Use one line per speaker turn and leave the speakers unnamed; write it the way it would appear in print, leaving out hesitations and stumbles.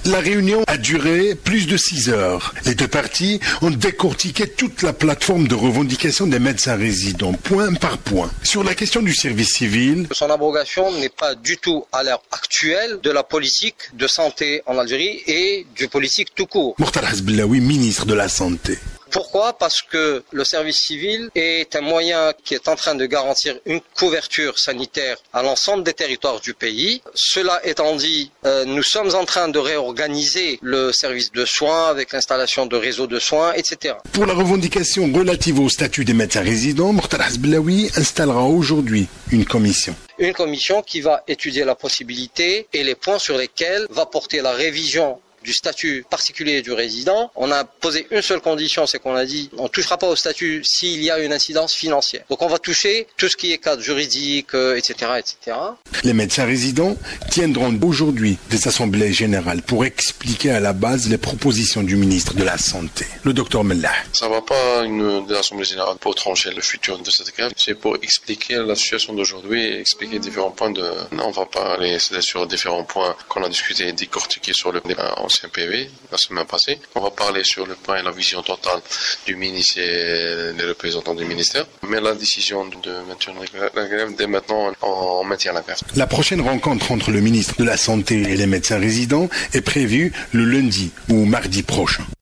La réunion a duré plus de 6 heures. Les deux parties ont décortiqué toute la plateforme de revendication des médecins résidents, point par point. Sur la question du service civil,
son abrogation n'est pas du tout à l'heure actuelle de la politique de santé en Algérie et du politique tout court.
Mokhtar Hasbillaoui, ministre de la Santé.
Pourquoi ? Parce que le service civil est un moyen qui est en train de garantir une couverture sanitaire à l'ensemble des territoires du pays. Cela étant dit, nous sommes en train de réorganiser le service de soins avec l'installation de réseaux de soins, etc.
Pour la revendication relative au statut des médecins résidents, Mokhtar Hasbillaoui installera aujourd'hui une commission.
Une commission qui va étudier la possibilité et les points sur lesquels va porter la révision du statut particulier du résident. On a posé une seule condition, c'est qu'on a dit on ne touchera pas au statut s'il y a une incidence financière. Donc on va toucher tout ce qui est cadre juridique, etc., etc.
Les médecins résidents tiendront aujourd'hui des assemblées générales pour expliquer à la base les propositions du ministre de la Santé, le docteur Mellah.
Ça ne va pas des assemblées générales pour trancher le futur de cette grève. C'est pour expliquer la situation d'aujourd'hui et expliquer différents points de... Non, on va pas aller sur différents points qu'on a discuté et décortiqués sur le ancien PV la semaine passée. On va parler sur le point et la vision totale du ministre et les représentants du ministère. Mais la décision de maintenir la grève, dès maintenant, on maintient la grève.
La prochaine rencontre entre le ministre de la Santé et les médecins résidents est prévue le lundi ou mardi prochain.